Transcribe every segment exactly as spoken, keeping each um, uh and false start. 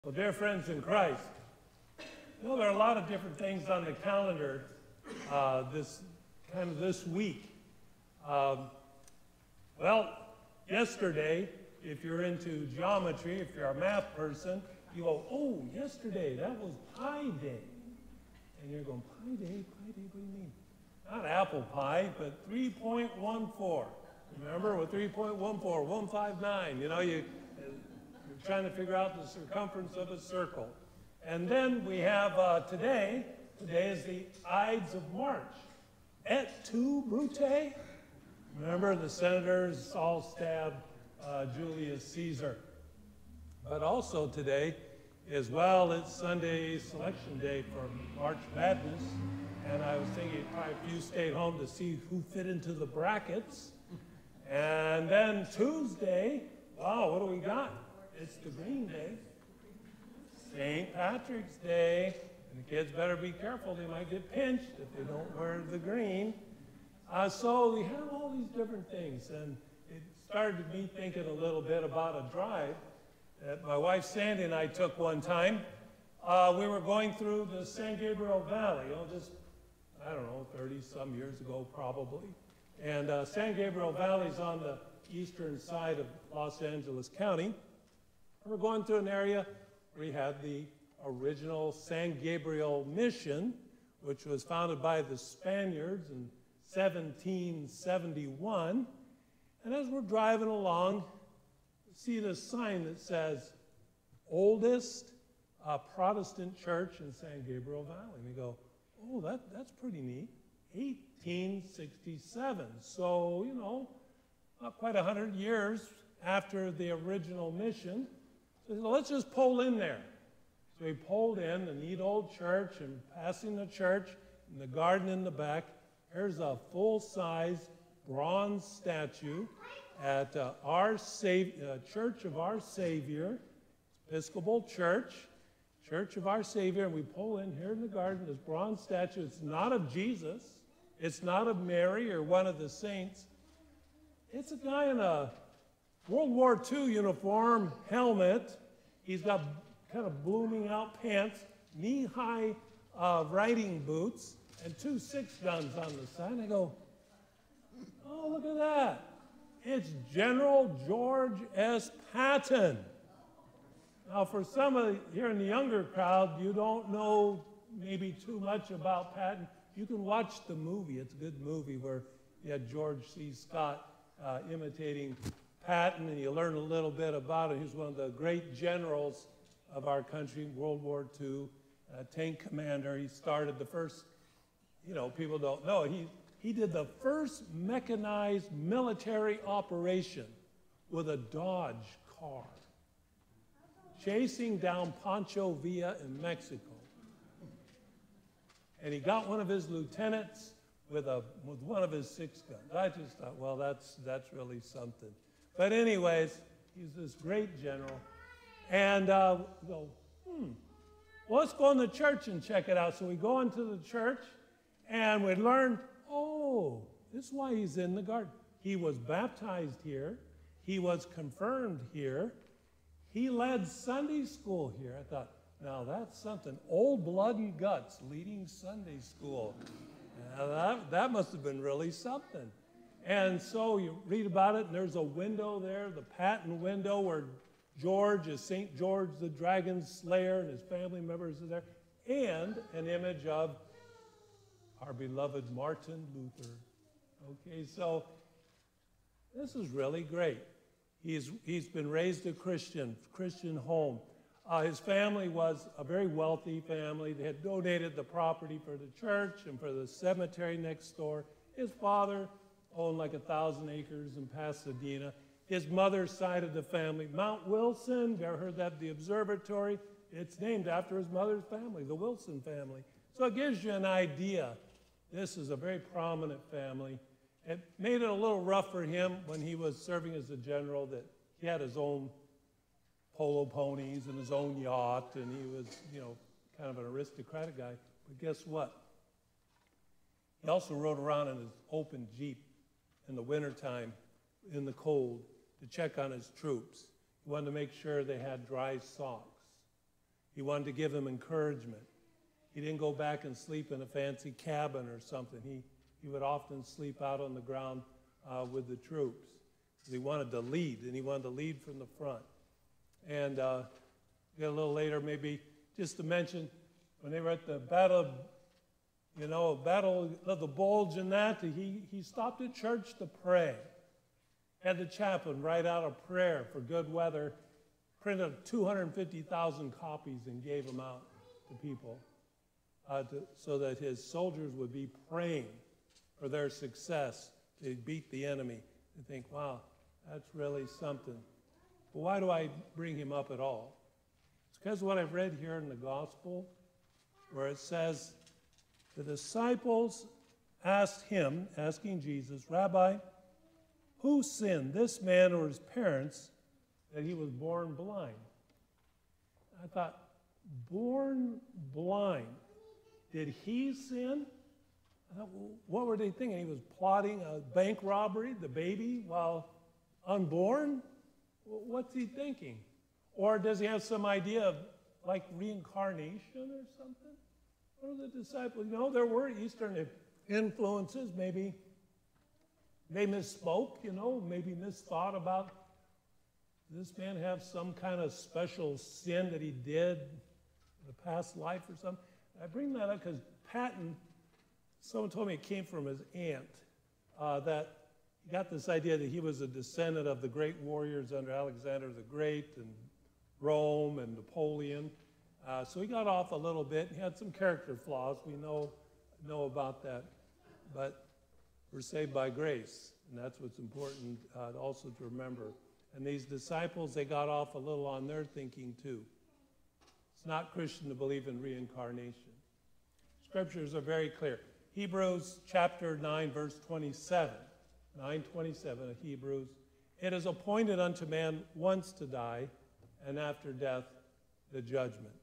Well, dear friends in Christ, you know, there are a lot of different things on the calendar uh, this kind of this week. Um, well, yesterday, if you're into geometry, if you're a math person, you go, oh, yesterday, that was Pi Day. And you're going, Pi Day, Pi Day, what do you mean? Not apple pie, but three point one four. Remember, with three point one four, one five nine, you know, you... You're trying to figure out the circumference of a circle. And then we have uh, today, today is the Ides of March. Et tu, Brute? Remember, the senators all stabbed uh, Julius Caesar. But also today is, well, it's Sunday selection day for March Madness. And I was thinking probably a few stayed home to see who fit into the brackets. And then Tuesday, wow, what do we got? It's the Green Day, Saint Patrick's Day, and the kids better be careful. They might get pinched if they don't wear the green. Uh, so we have all these different things, and it started me thinking a little bit about a drive that my wife Sandy and I took one time. Uh, we were going through the San Gabriel Valley, you know, just, I don't know, thirty-some years ago probably. And uh, San Gabriel Valley is on the eastern side of Los Angeles County. We're going through an area where we had the original San Gabriel mission, which was founded by the Spaniards in seventeen seventy-one. And as we're driving along, we see this sign that says, oldest uh, Protestant church in San Gabriel Valley. And we go, oh, that, that's pretty neat. eighteen sixty-seven. So, you know, not quite one hundred years after the original mission. So let's just pull in there. So we pulled in the neat old church, and passing the church and the garden in the back, here's a full-size bronze statue at uh, our Sav- uh, Church of Our Savior, Episcopal Church, Church of Our Savior, and we pull in here in the garden, this bronze statue. It's not of Jesus. It's not of Mary or one of the saints. It's a guy in a World War Two uniform, helmet. He's got kind of blooming out pants, knee-high uh, riding boots, and two six guns on the side. And I go, oh, look at that. It's General George S. Patton. Now, for some of the, here in the younger crowd, you don't know maybe too much about Patton. You can watch the movie. It's a good movie where you had George C. Scott uh, imitating Patton, and you learn a little bit about it. He was one of the great generals of our country, World War Two, uh, tank commander. He started the first, you know, people don't know, he, he did the first mechanized military operation with a Dodge car, chasing down Pancho Villa in Mexico. And he got one of his lieutenants with, a, with one of his six guns. I just thought, well, that's, that's really something. But anyways, he's this great general. And uh, we go, hmm, well, let's go in the church and check it out. So we go into the church, and we learn, oh, this is why he's in the garden. He was baptized here. He was confirmed here. He led Sunday school here. I thought, now that's something. Old blood and guts leading Sunday school. Now that, that must have been really something. And so you read about it, and there's a window there, the Patton window, where George is Saint George the Dragon Slayer, and his family members are there, and an image of our beloved Martin Luther. Okay, so this is really great. He's, he's been raised a Christian, Christian home. Uh, his family was a very wealthy family. They had donated the property for the church and for the cemetery next door. His father owned like a thousand acres in Pasadena. His mother's side of the family, Mount Wilson, you ever heard that, the observatory? It's named after his mother's family, the Wilson family. So it gives you an idea. This is a very prominent family. It made it a little rough for him when he was serving as a general, that he had his own polo ponies and his own yacht, and he was, you know, kind of an aristocratic guy. But guess what? He also rode around in his open Jeep in the wintertime, in the cold, to check on his troops. He wanted to make sure they had dry socks. He wanted to give them encouragement. He didn't go back and sleep in a fancy cabin or something. He, he would often sleep out on the ground uh, with the troops. He wanted to lead, and he wanted to lead from the front. And uh, a little later, maybe just to mention, when they were at the battle of, you know, battle of the Bulge and that, he, he stopped at church to pray. Had the chaplain write out a prayer for good weather, printed two hundred fifty thousand copies and gave them out to people uh, to, so that his soldiers would be praying for their success to beat the enemy. And think, wow, that's really something. But why do I bring him up at all? It's because of what I've read here in the gospel, where it says, the disciples asked him, asking Jesus, Rabbi, who sinned, this man or his parents, that he was born blind? I thought, born blind? Did he sin? I thought, well, what were they thinking? He was plotting a bank robbery, the baby, while unborn? What's he thinking? Or does he have some idea of like reincarnation or something? What are the disciples? You know, there were Eastern influences. Maybe they misspoke, you know, maybe misthought about, does this man have some kind of special sin that he did in a past life or something? I bring that up because Patton, someone told me it came from his aunt, uh, that he got this idea that he was a descendant of the great warriors under Alexander the Great and Rome and Napoleon. Uh, so he got off a little bit. He had some character flaws. We know, know about that. But we're saved by grace, and that's what's important uh, also to remember. And these disciples, they got off a little on their thinking too. It's not Christian to believe in reincarnation. Scriptures are very clear. Hebrews chapter nine, verse twenty-seven. nine twenty-seven of Hebrews. It is appointed unto man once to die, and after death, the judgment.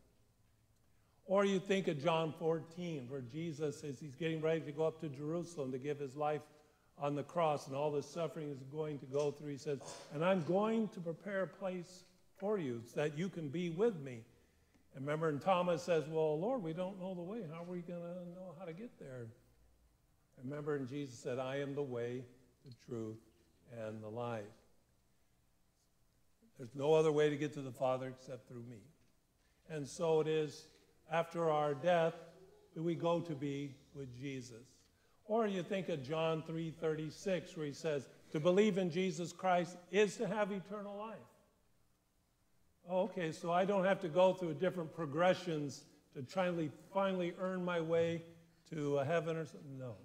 Or you think of John fourteen, where Jesus, as he's getting ready to go up to Jerusalem to give his life on the cross, and all the suffering is going to go through, he says, and I'm going to prepare a place for you so that you can be with me. And remember, and Thomas says, well, Lord, we don't know the way. How are we going to know how to get there? And remember, and Jesus said, I am the way, the truth, and the life. There's no other way to get to the Father except through me. And so it is after our death that we go to be with Jesus. Or you think of John three thirty-six, where he says, to believe in Jesus Christ is to have eternal life. Oh, okay, so I don't have to go through different progressions to try and finally earn my way to heaven or something. No.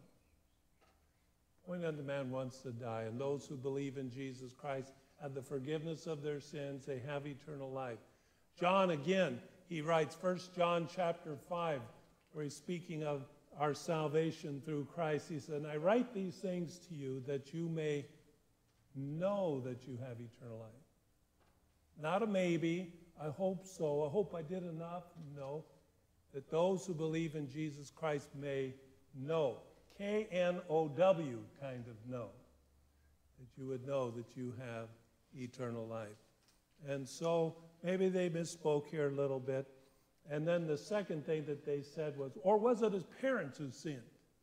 Point unto man wants to die, and those who believe in Jesus Christ have the forgiveness of their sins. They have eternal life. John, again, he writes, First John chapter five, where he's speaking of our salvation through Christ. He said, and I write these things to you that you may know that you have eternal life. Not a maybe, I hope so, I hope I did enough. No, that those who believe in Jesus Christ may know. K N O W kind of know. That you would know that you have eternal life. And so maybe they misspoke here a little bit. And then the second thing that they said was, or was it his parents who sinned?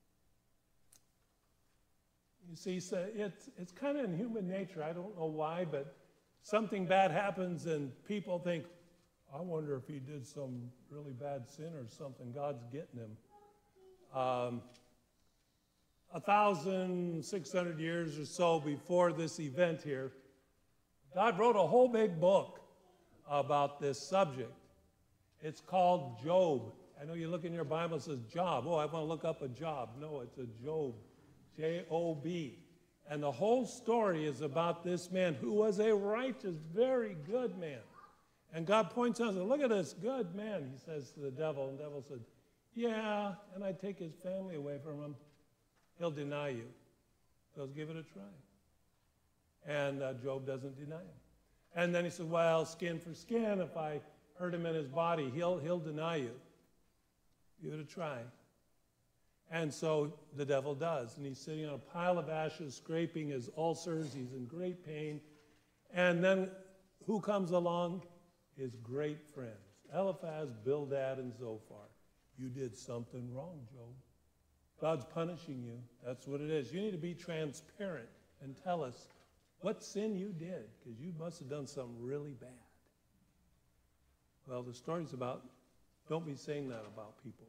You see, so it's, it's kind of in human nature. I don't know why, but something bad happens and people think, I wonder if he did some really bad sin or something. God's getting him. Um, a thousand six hundred years or so before this event here, God wrote a whole big book about this subject. It's called Job. I know you look in your Bible, it says Job. Oh, I want to look up a job. No, it's a Job, J O B. And the whole story is about this man who was a righteous, very good man. And God points out and says, look at this good man, he says to the devil. And the devil said, yeah, and I take his family away from him. He'll deny you. So let's give it a try. And uh, Job doesn't deny him. And then he said, well, skin for skin, if I hurt him in his body, he'll, he'll deny you. Give it a try. And so the devil does. And he's sitting on a pile of ashes, scraping his ulcers. He's in great pain. And then who comes along? His great friends. Eliphaz, Bildad, and Zophar. You did something wrong, Job. God's punishing you. That's what it is. You need to be transparent and tell us what sin you did, because you must have done something really bad. Well, the story's about, don't be saying that about people.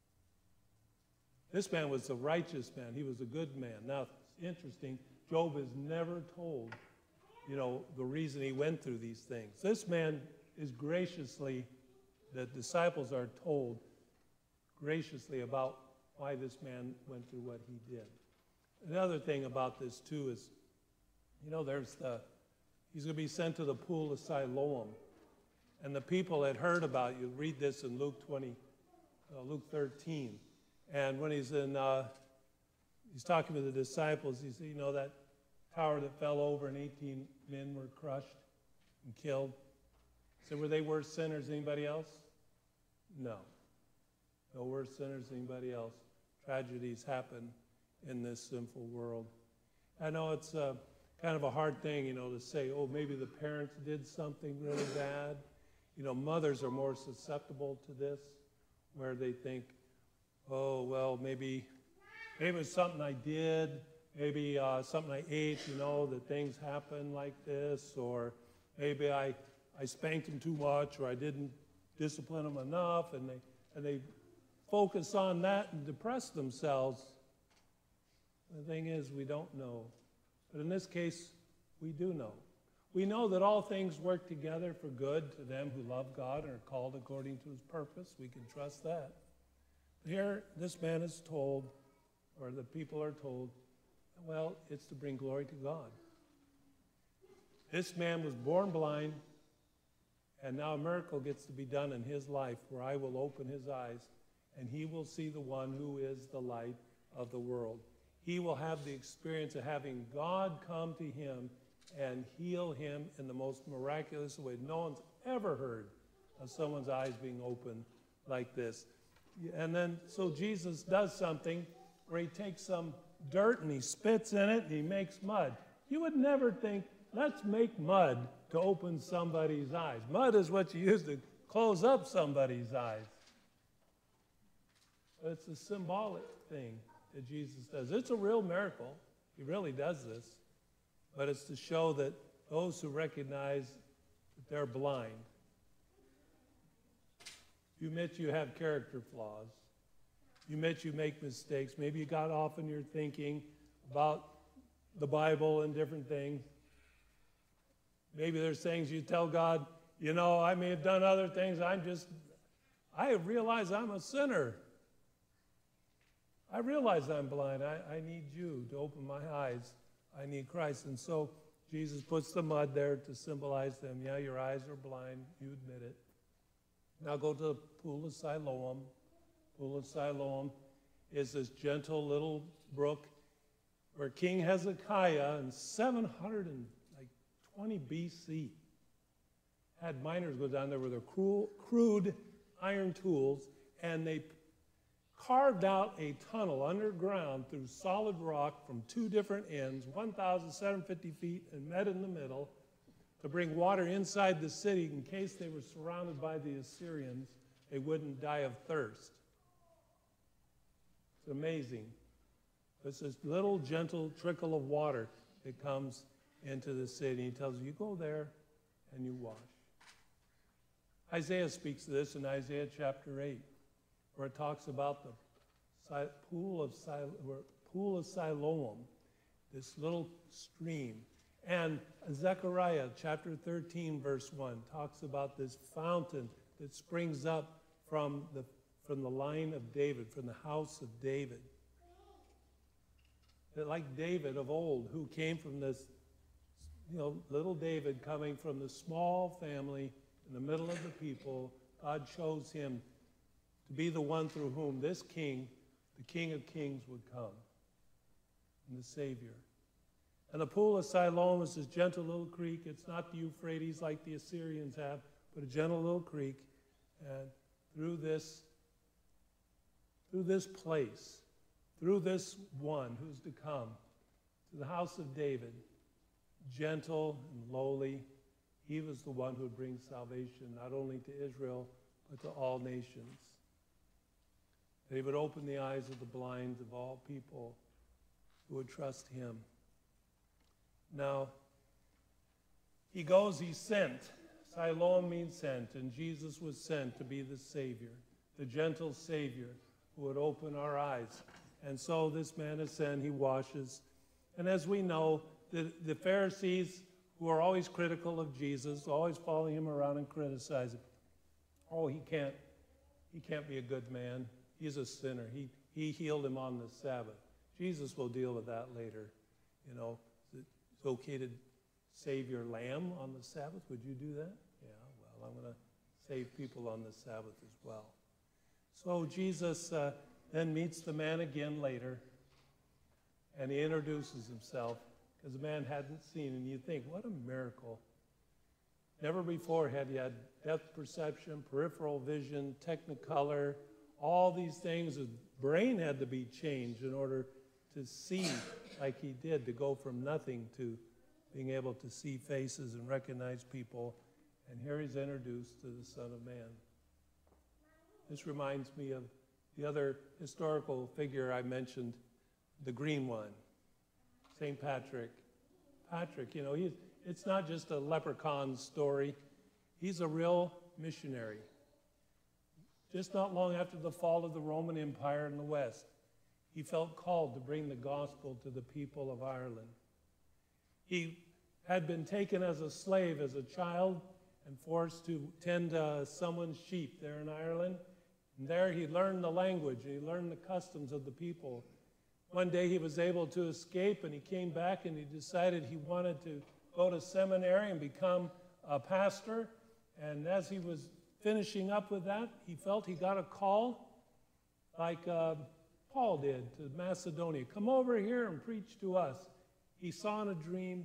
This man was a righteous man. He was a good man. Now, it's interesting, Job is never told, you know, the reason he went through these things. This man is graciously, the disciples are told graciously about why this man went through what he did. Another thing about this, too, is, you know, there's the, he's going to be sent to the pool of Siloam. And the people had heard about you. Read this in Luke twenty, uh, Luke thirteen. And when he's in, uh, he's talking to the disciples, he said, you know, that tower that fell over and eighteen men were crushed and killed. So were they worse sinners than anybody else? No. No worse sinners than anybody else. Tragedies happen in this sinful world. I know it's uh, kind of a hard thing, you know, to say, oh, maybe the parents did something really bad. You know, mothers are more susceptible to this, where they think, oh, well, maybe, maybe it was something I did, maybe uh, something I ate, you know, that things happen like this, or maybe I, I spanked them too much, or I didn't discipline them enough, and they, and they focus on that and depress themselves. The thing is, we don't know. But in this case, we do know. We know that all things work together for good to them who love God and are called according to his purpose. We can trust that. Here, this man is told, or the people are told, well, it's to bring glory to God. This man was born blind, and now a miracle gets to be done in his life where I will open his eyes, and he will see the one who is the light of the world. He will have the experience of having God come to him and heal him in the most miraculous way. No one's ever heard of someone's eyes being opened like this. And then, so Jesus does something where he takes some dirt and he spits in it and he makes mud. You would never think, let's make mud to open somebody's eyes. Mud is what you use to close up somebody's eyes. But it's a symbolic thing that Jesus does. It's a real miracle. He really does this. But it's to show that those who recognize that they're blind, you admit you have character flaws. You admit you make mistakes. Maybe you got off in your thinking about the Bible and different things. Maybe there's things you tell God, you know, I may have done other things. I'm just, I realize I'm a sinner. I realize I'm blind. I, I need you to open my eyes. I need Christ. And so Jesus puts the mud there to symbolize them. Yeah, your eyes are blind. You admit it. Now go to the pool of Siloam. Pool of Siloam is this gentle little brook where King Hezekiah in seven hundred twenty B C had miners go down there with their crude iron tools, and they carved out a tunnel underground through solid rock from two different ends, one thousand seven hundred fifty feet, and met in the middle to bring water inside the city in case they were surrounded by the Assyrians, they wouldn't die of thirst. It's amazing. It's this little gentle trickle of water that comes into the city. He tells you, you go there and you wash. Isaiah speaks to this in Isaiah chapter eight, where it talks about the pool of, Sil- pool of Siloam, this little stream. And Zechariah chapter thirteen, verse one, talks about this fountain that springs up from the, from the line of David, from the house of David. That like David of old, who came from this, you know, little David coming from the small family in the middle of the people, God chose him to be the one through whom this king, the King of Kings, would come, and the Savior. And the pool of Siloam is this gentle little creek. It's not the Euphrates like the Assyrians have, but a gentle little creek. And through this, through this place, through this one who's to come, to the house of David, gentle and lowly, he was the one who would bring salvation not only to Israel, but to all nations. That he would open the eyes of the blind of all people who would trust him. Now, he goes, he's sent. Siloam means sent, and Jesus was sent to be the Savior, the gentle Savior who would open our eyes. And so this man is sent, he washes. And as we know, the, the Pharisees, who are always critical of Jesus, always following him around and criticizing, oh, he can't, he can't be a good man. He's a sinner. He, he healed him on the Sabbath. Jesus will deal with that later. You know, is it okay to save your lamb on the Sabbath? Would you do that? Yeah, well, I'm going to save people on the Sabbath as well. So Jesus uh, then meets the man again later, and he introduces himself, because the man hadn't seen, and you think, what a miracle. Never before had he had depth perception, peripheral vision, technicolor, all these things. His brain had to be changed in order to see like he did, to go from nothing to being able to see faces and recognize people. And here he's introduced to the Son of Man. This reminds me of the other historical figure I mentioned, the green one, Saint Patrick. Patrick, you know, he's, it's not just a leprechaun story. He's a real missionary. Just not long after the fall of the Roman Empire in the West, he felt called to bring the gospel to the people of Ireland. He had been taken as a slave as a child and forced to tend uh, someone's sheep there in Ireland. And there he learned the language, and he learned the customs of the people. One day he was able to escape, and he came back, and he decided he wanted to go to seminary and become a pastor. And as he was finishing up with that, he felt he got a call like uh, Paul did to Macedonia. Come over here and preach to us. He saw in a dream,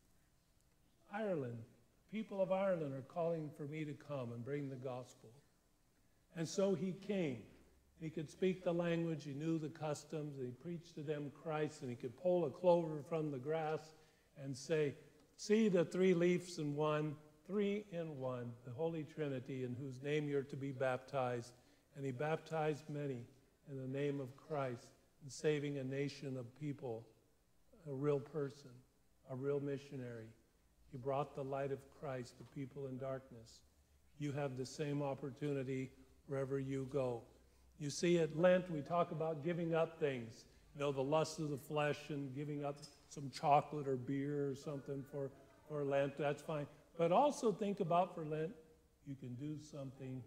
Ireland, people of Ireland are calling for me to come and bring the gospel. And so he came. He could speak the language, he knew the customs, and he preached to them Christ, and he could pull a clover from the grass and say, see the three leaves in one, three in one, the Holy Trinity, in whose name you're to be baptized. And he baptized many in the name of Christ, and saving a nation of people, a real person, a real missionary. He brought the light of Christ to people in darkness. You have the same opportunity wherever you go. You see, at Lent, we talk about giving up things. You know, the lust of the flesh and giving up some chocolate or beer or something for, for Lent. That's fine. But also think about for Lent, you can do something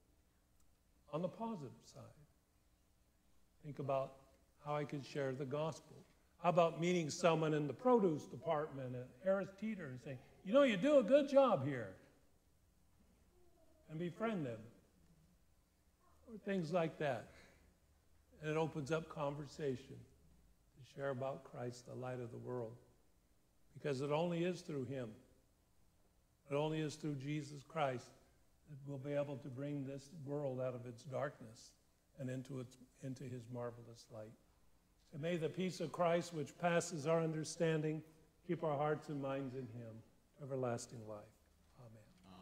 on the positive side. Think about how I could share the gospel. How about meeting someone in the produce department at Harris Teeter and saying, you know, you do a good job here. And befriend them. Or things like that. And it opens up conversation to share about Christ, the light of the world. Because it only is through him. It only is through Jesus Christ that we'll be able to bring this world out of its darkness and into, its, into his marvelous light. So may the peace of Christ, which passes our understanding, keep our hearts and minds in him, everlasting life.